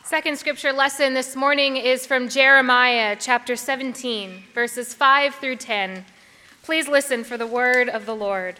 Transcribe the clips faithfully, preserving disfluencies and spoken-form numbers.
Second scripture lesson this morning is from Jeremiah chapter seventeen, verses five through ten. Please listen for the word of the Lord.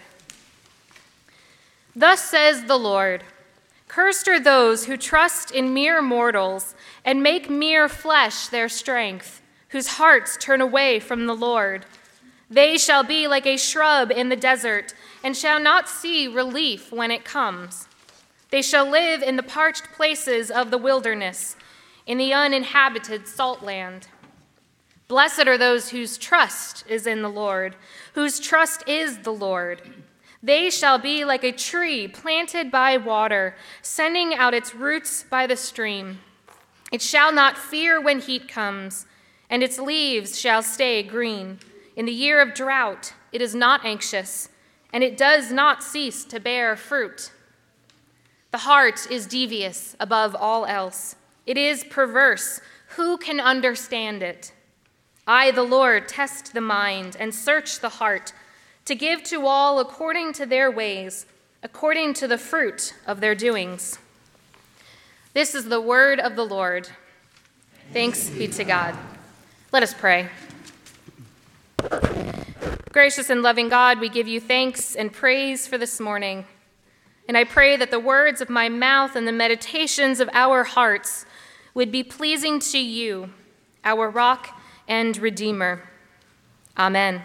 Thus says the Lord, "Cursed are those who trust in mere mortals and make mere flesh their strength, whose hearts turn away from the Lord. They shall be like a shrub in the desert and shall not see relief when it comes. They shall live in the parched places of the wilderness, in the uninhabited salt land. Blessed are those whose trust is in the Lord, whose trust is the Lord. They shall be like a tree planted by water, sending out its roots by the stream. It shall not fear when heat comes, and its leaves shall stay green. In the year of drought, it is not anxious, and it does not cease to bear fruit. The heart is devious above all else. It is perverse. Who can understand it? I, the Lord, test the mind and search the heart, to give to all according to their ways, according to the fruit of their doings." This is the word of the Lord. Thanks be to God. Let us pray. Gracious and loving God, we give you thanks and praise for this morning. And I pray that the words of my mouth and the meditations of our hearts would be pleasing to you, our rock and redeemer. Amen.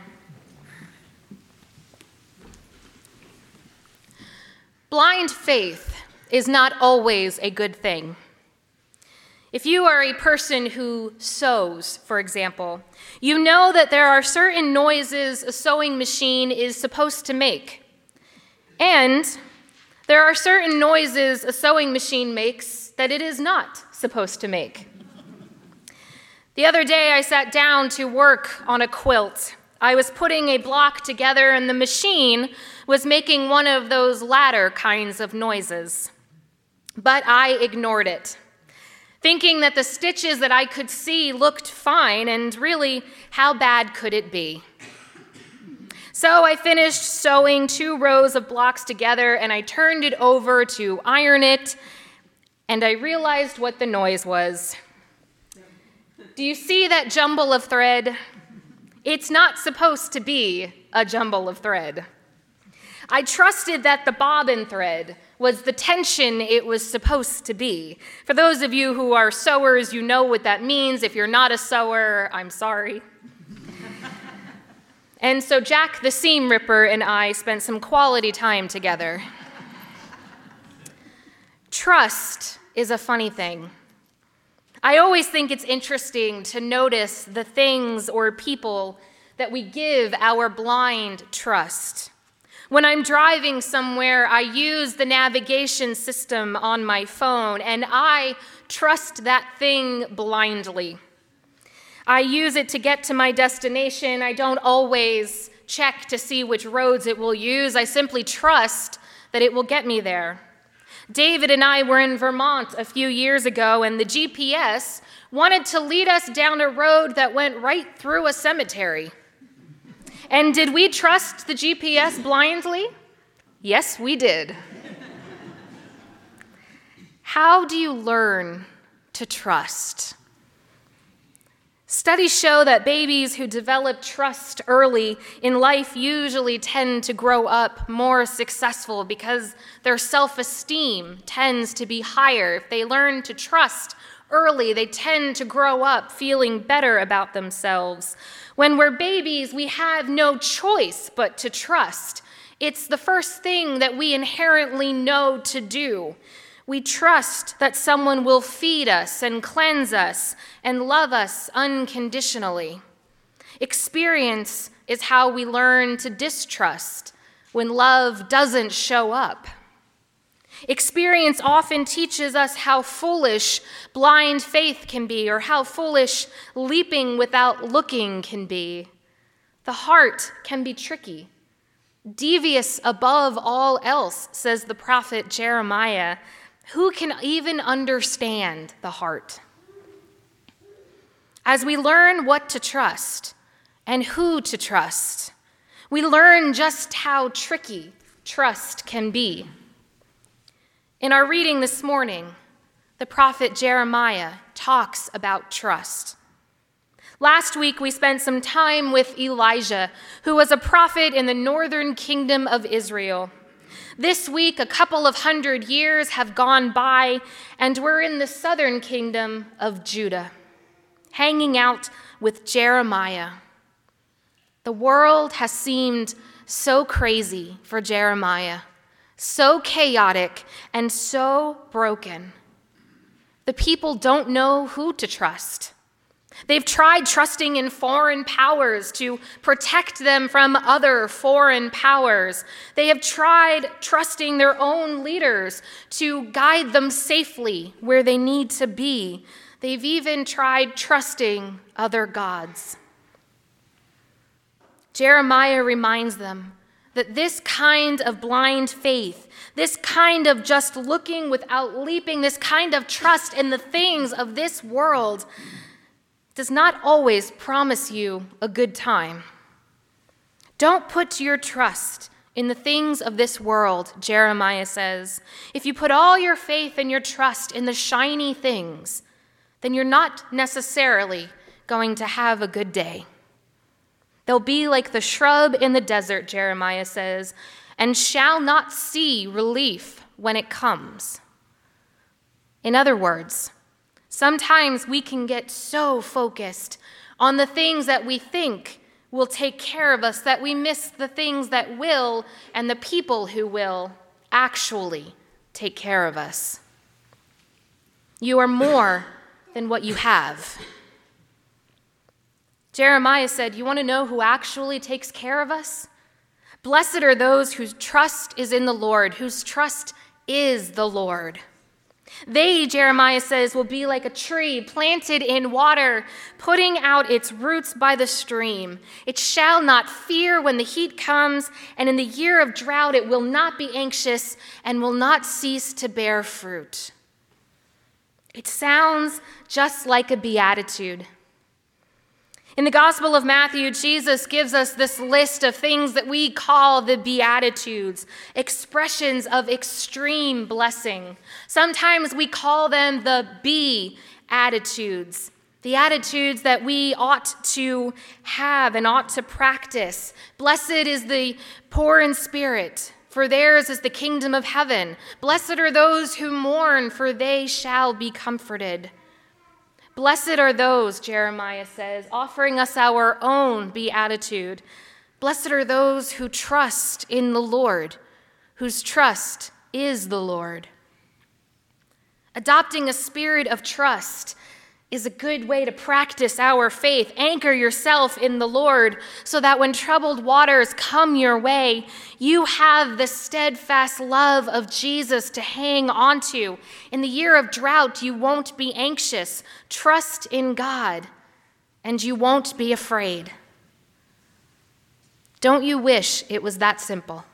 Blind faith is not always a good thing. If you are a person who sews, for example, you know that there are certain noises a sewing machine is supposed to make. And there are certain noises a sewing machine makes that it is not supposed to make. The other day, I sat down to work on a quilt. I was putting a block together, and the machine was making one of those ladder kinds of noises. But I ignored it, thinking that the stitches that I could see looked fine, and really, how bad could it be? So I finished sewing two rows of blocks together, and I turned it over to iron it, and I realized what the noise was. Do you see that jumble of thread? It's not supposed to be a jumble of thread. I trusted that the bobbin thread was the tension it was supposed to be. For those of you who are sewers, you know what that means. If you're not a sewer, I'm sorry. And so Jack the seam ripper and I spent some quality time together. Trust is a funny thing. I always think it's interesting to notice the things or people that we give our blind trust. When I'm driving somewhere, I use the navigation system on my phone, and I trust that thing blindly. I use it to get to my destination. I don't always check to see which roads it will use. I simply trust that it will get me there. David and I were in Vermont a few years ago, and the G P S wanted to lead us down a road that went right through a cemetery. And did we trust the G P S blindly? Yes, we did. How do you learn to trust? Studies show that babies who develop trust early in life usually tend to grow up more successful because their self-esteem tends to be higher. If they learn to trust early, they tend to grow up feeling better about themselves. When we're babies, we have no choice but to trust. It's the first thing that we inherently know to do. We trust that someone will feed us and cleanse us and love us unconditionally. Experience is how we learn to distrust when love doesn't show up. Experience often teaches us how foolish blind faith can be, or how foolish leaping without looking can be. The heart can be tricky, devious above all else, says the prophet Jeremiah. Who can even understand the heart? As we learn what to trust and who to trust, we learn just how tricky trust can be. In our reading this morning, The prophet Jeremiah talks about trust. Last week, we spent some time with Elijah, who was a prophet in the northern kingdom of Israel. This week, a couple of hundred years have gone by, and we're in the southern kingdom of Judah, hanging out with Jeremiah. The world has seemed so crazy for Jeremiah, so chaotic and so broken. The people don't know who to trust. They've tried trusting in foreign powers to protect them from other foreign powers. They have tried trusting their own leaders to guide them safely where they need to be. They've even tried trusting other gods. Jeremiah reminds them that this kind of blind faith, this kind of just looking without leaping, this kind of trust in the things of this world does not always promise you a good time. Don't put your trust in the things of this world, Jeremiah says. If you put all your faith and your trust in the shiny things, then you're not necessarily going to have a good day. They'll be like the shrub in the desert, Jeremiah says, and shall not see relief when it comes. In other words, sometimes we can get so focused on the things that we think will take care of us that we miss the things that will and the people who will actually take care of us. You are more than what you have. Jeremiah said, you want to know who actually takes care of us? Blessed are those whose trust is in the Lord, whose trust is the Lord. They, Jeremiah says, will be like a tree planted in water, putting out its roots by the stream. It shall not fear when the heat comes, and in the year of drought it will not be anxious and will not cease to bear fruit. It sounds just like a beatitude. In the Gospel of Matthew, Jesus gives us this list of things that we call the Beatitudes, expressions of extreme blessing. Sometimes we call them the Be-attitudes, the attitudes that we ought to have and ought to practice. Blessed is the poor in spirit, for theirs is the kingdom of heaven. Blessed are those who mourn, for they shall be comforted. Blessed are those, Jeremiah says, offering us our own beatitude. Blessed are those who trust in the Lord, whose trust is the Lord. Adopting a spirit of trust is a good way to practice our faith. Anchor yourself in the Lord so that when troubled waters come your way, you have the steadfast love of Jesus to hang onto. In the year of drought, you won't be anxious. Trust in God, and you won't be afraid. Don't you wish it was that simple?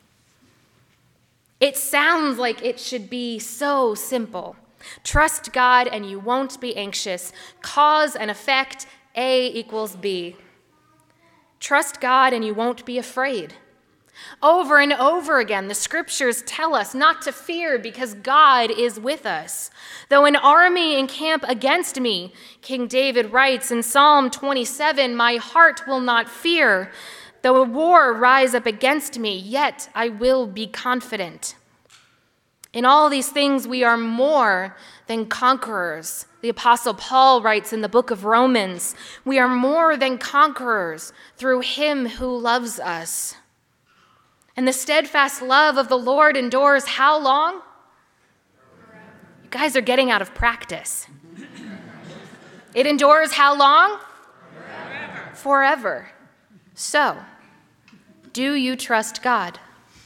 It sounds like it should be so simple. Trust God and you won't be anxious. Cause and effect, A equals B. Trust God and you won't be afraid. Over and over again, the scriptures tell us not to fear because God is with us. Though an army encamp against me, King David writes in Psalm twenty-seven, my heart will not fear. Though a war rise up against me, yet I will be confident. In all these things, we are more than conquerors. The Apostle Paul writes in the book of Romans, we are more than conquerors through him who loves us. And the steadfast love of the Lord endures how long? You guys are getting out of practice. It endures how long? Forever. Forever. So, do you trust God?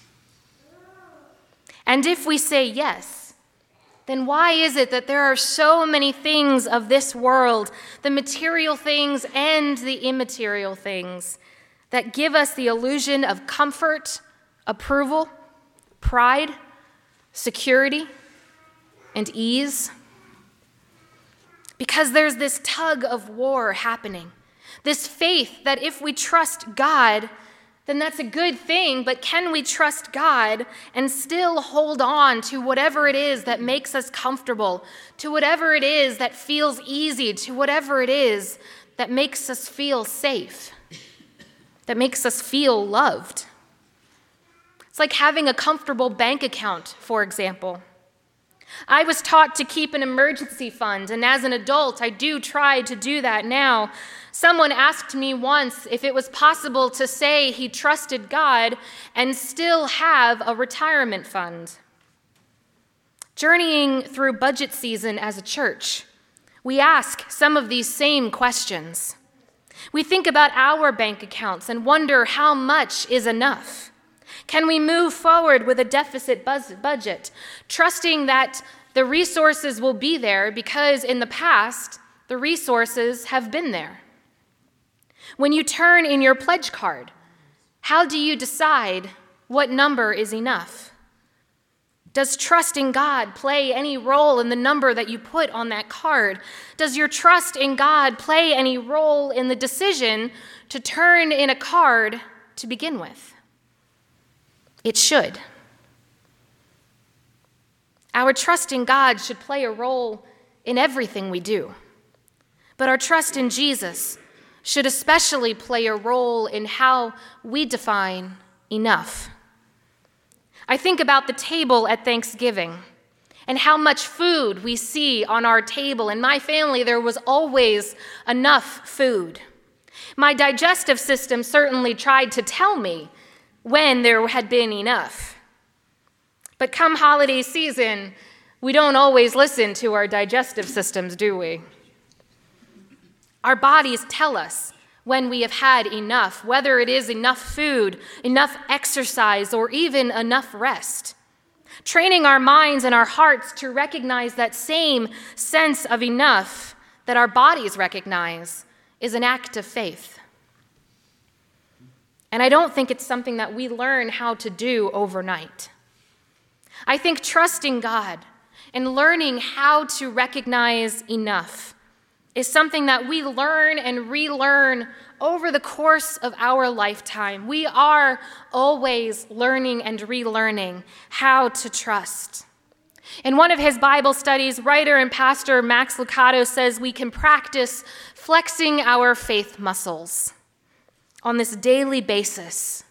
And if we say yes, then why is it that there are so many things of this world, the material things and the immaterial things, that give us the illusion of comfort, approval, pride, security, and ease? Because there's this tug of war happening, this faith that if we trust God, then that's a good thing, but can we trust God and still hold on to whatever it is that makes us comfortable, to whatever it is that feels easy, to whatever it is that makes us feel safe, that makes us feel loved? It's like having a comfortable bank account, for example. I was taught to keep an emergency fund, and as an adult, I do try to do that now. Someone asked me once if it was possible to say he trusted God and still have a retirement fund. Journeying through budget season as a church, we ask some of these same questions. We think about our bank accounts and wonder how much is enough. Can we move forward with a deficit budget, trusting that the resources will be there because in the past, the resources have been there? When you turn in your pledge card, how do you decide what number is enough? Does trusting God play any role in the number that you put on that card? Does your trust in God play any role in the decision to turn in a card to begin with? It should. Our trust in God should play a role in everything we do. But our trust in Jesus should especially play a role in how we define enough. I think about the table at Thanksgiving and how much food we see on our table. In my family, there was always enough food. My digestive system certainly tried to tell me when there had been enough. But come holiday season, we don't always listen to our digestive systems, do we? Our bodies tell us when we have had enough, whether it is enough food, enough exercise, or even enough rest. Training our minds and our hearts to recognize that same sense of enough that our bodies recognize is an act of faith. And I don't think it's something that we learn how to do overnight. I think trusting God and learning how to recognize enough is something that we learn and relearn over the course of our lifetime. We are always learning and relearning how to trust. In one of his Bible studies, writer and pastor Max Lucado says we can practice flexing our faith muscles on this daily basis.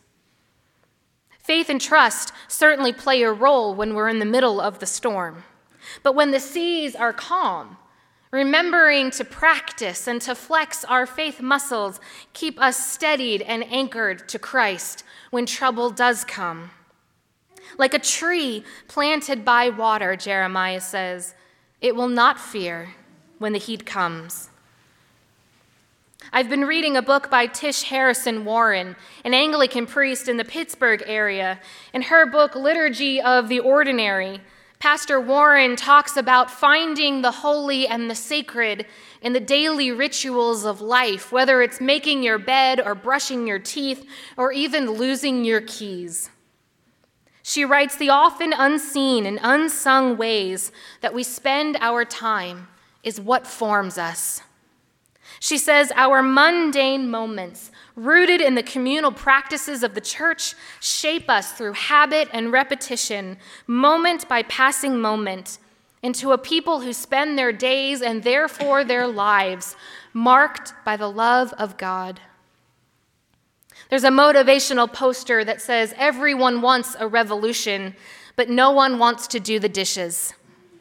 Faith and trust certainly play a role when we're in the middle of the storm. But when the seas are calm, remembering to practice and to flex our faith muscles keep us steadied and anchored to Christ when trouble does come. Like a tree planted by water, Jeremiah says, it will not fear when the heat comes. I've been reading a book by Tish Harrison Warren, an Anglican priest in the Pittsburgh area. In her book, Liturgy of the Ordinary, Pastor Warren talks about finding the holy and the sacred in the daily rituals of life, whether it's making your bed or brushing your teeth or even losing your keys. She writes, the often unseen and unsung ways that we spend our time is what forms us. She says, our mundane moments, rooted in the communal practices of the church, shape us through habit and repetition, moment by passing moment, into a people who spend their days and therefore their lives marked by the love of God. There's a motivational poster that says, everyone wants a revolution, but no one wants to do the dishes.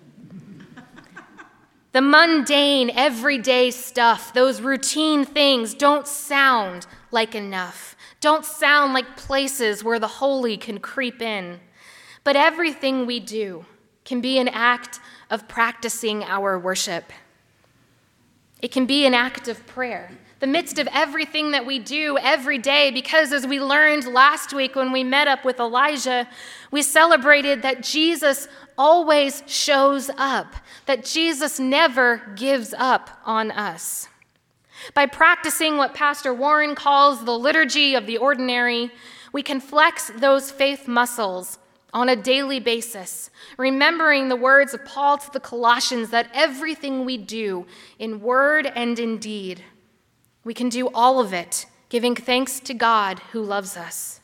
The mundane, everyday stuff, those routine things don't sound like enough, don't sound like places where the holy can creep in. But everything we do can be an act of practicing our worship. It can be an act of prayer, the midst of everything that we do every day, because as we learned last week when we met up with Elijah, we celebrated that Jesus always shows up, that Jesus never gives up on us. By practicing what Pastor Warren calls the liturgy of the ordinary, we can flex those faith muscles on a daily basis, remembering the words of Paul to the Colossians that everything we do in word and in deed, we can do all of it giving thanks to God who loves us.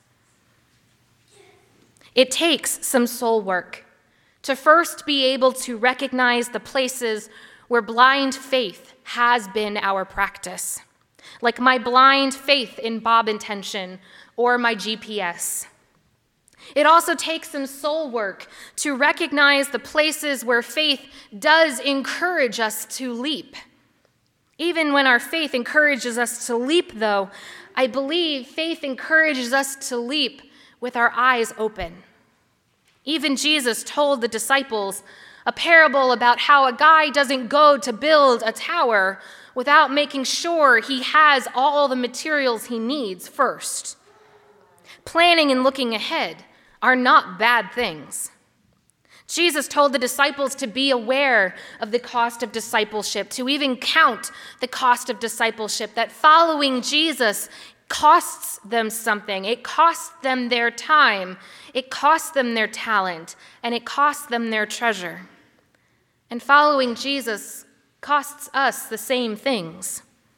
It takes some soul work to first be able to recognize the places where blind faith has been our practice, like my blind faith in Bob Intention or my G P S. It also takes some soul work to recognize the places where faith does encourage us to leap. Even when our faith encourages us to leap, though, I believe faith encourages us to leap with our eyes open. Even Jesus told the disciples a parable about how a guy doesn't go to build a tower without making sure he has all the materials he needs first. Planning and looking ahead are not bad things. Jesus told the disciples to be aware of the cost of discipleship, to even count the cost of discipleship, that following Jesus costs them something. It costs them their time, it costs them their talent, and it costs them their treasure. And following Jesus costs us the same things.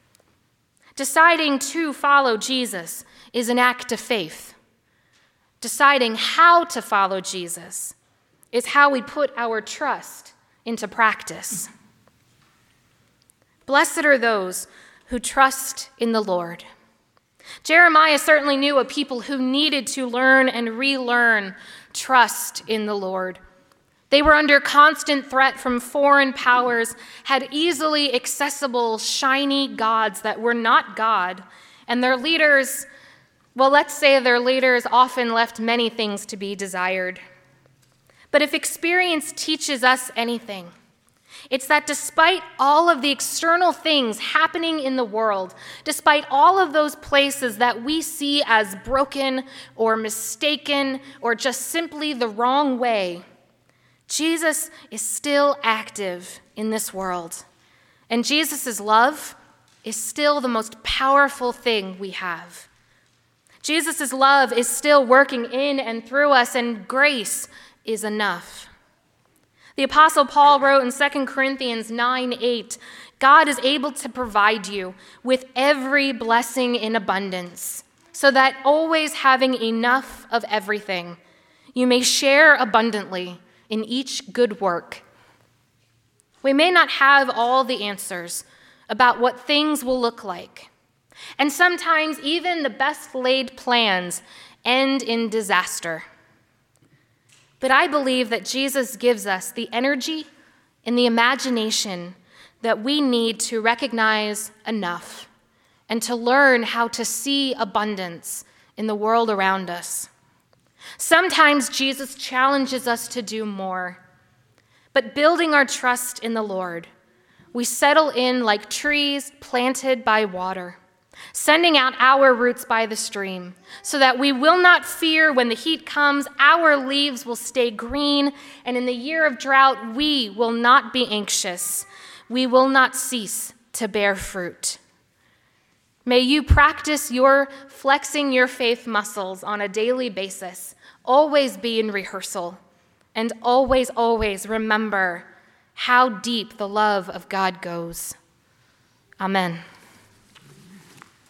Deciding to follow Jesus is an act of faith. Deciding how to follow Jesus is how we put our trust into practice. Blessed are those who trust in the Lord. Jeremiah certainly knew a people who needed to learn and relearn trust in the Lord. They were under constant threat from foreign powers, had easily accessible, shiny gods that were not God, and their leaders, well, let's say their leaders often left many things to be desired. But if experience teaches us anything, it's that despite all of the external things happening in the world, despite all of those places that we see as broken or mistaken or just simply the wrong way, Jesus is still active in this world. And Jesus' love is still the most powerful thing we have. Jesus' love is still working in and through us, and grace is enough. The Apostle Paul wrote in Second Corinthians nine eight, God is able to provide you with every blessing in abundance, so that always having enough of everything, you may share abundantly in each good work. We may not have all the answers about what things will look like, and sometimes even the best laid plans end in disaster. But I believe that Jesus gives us the energy and the imagination that we need to recognize enough and to learn how to see abundance in the world around us. Sometimes Jesus challenges us to do more, but building our trust in the Lord, we settle in like trees planted by water, sending out our roots by the stream, so that we will not fear when the heat comes. Our leaves will stay green, and in the year of drought, we will not be anxious. We will not cease to bear fruit. May you practice your flexing your faith muscles on a daily basis, always be in rehearsal, and always, always remember how deep the love of God goes. Amen.